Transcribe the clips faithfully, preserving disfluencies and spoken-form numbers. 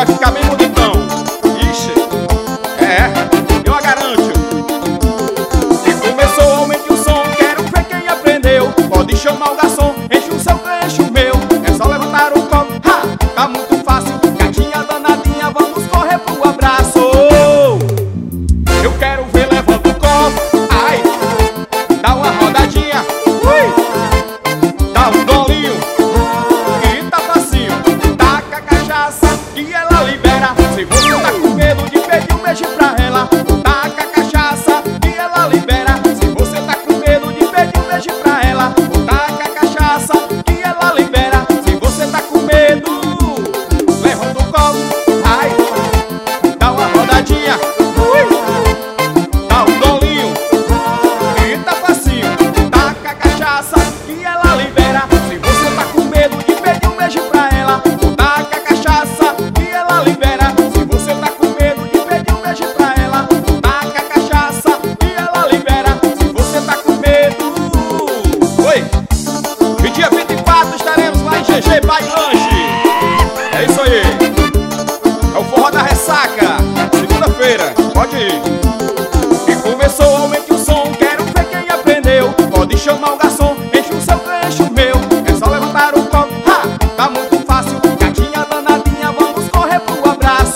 vai ficar bem bonitão. Ixi, é, eu a garanto. E começou, aumente o som, quero ver quem aprendeu. Pode chamar o garçom, enche o seu, enche o meu. É só levantar o copo, ha, tá muito fácil. Gatinha danadinha, vamos correr pro abraço. Eu quero ver, levanta o copo, ai, dá uma rodadinha, ui, dá um golinho e tá facinho. Taca a cachaça que ela libera. Se você tá com medo de pedir um beijo pra ela, taca a cachaça que ela libera. Se você tá com medo de pedir um beijo pra ela, taca a cachaça que ela libera. Se você tá com medo, levanta o copo, ai, dá uma rodadinha, ui, dá um golinho e tá facinho. Taca a cachaça que ela libera. Se você tá com medo de pedir um beijo pra ela, taca a cachaça que ela libera. Se você tá com medo de pedir um beijo pra ela, taca a cachaça que ela libera. Se você tá com medo, oi, e dia vinte e quatro estaremos lá em G G Pai Lanche. É isso aí, é o forró da ressaca, segunda-feira, pode ir. E começou, aumente o som, quero ver quem aprendeu. Pode chamar o garçom, enche o seu, enche o meu. É só levantar o copo, ha, tá muito fácil. Gatinha danadinha, vamos correr pro abraço.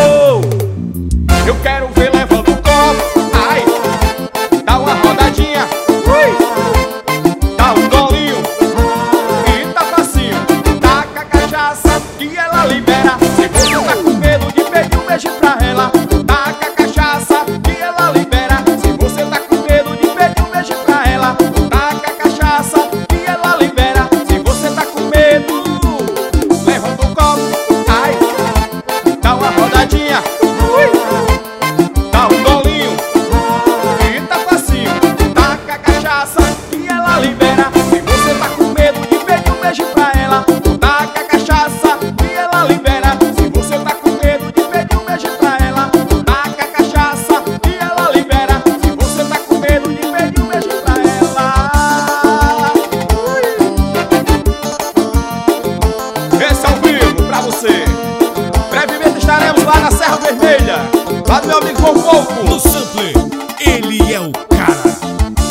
Eu quero ver, levanta o copo, ai, dá uma rodadinha, ui, dá um golinho e tá facinho. Taca a cachaça que ela libera. Se você tá com medo de pedir um beijo pra ela, taca a cachaça que ela libera. Se você tá com medo de pedir um beijo pra ela, taca a cachaça que ela libera. Se você tá com medo, levanta o copo, ai, dá uma rodadinha, ui, dá um golinho e tá facinho. Taca a cachaça que ela libera. Se você tá com medo de pedir um beijo pra ela, taca a cachaça que ela libera. Se você tá com medo de pedir um beijo pra ela, taca a cachaça que ela libera. Se você tá com medo de pedir um beijo pra ela, esse é ao vivo pra você. Brevemente estaremos lá na Serra Vermelha, lá do meu amigo Fofo.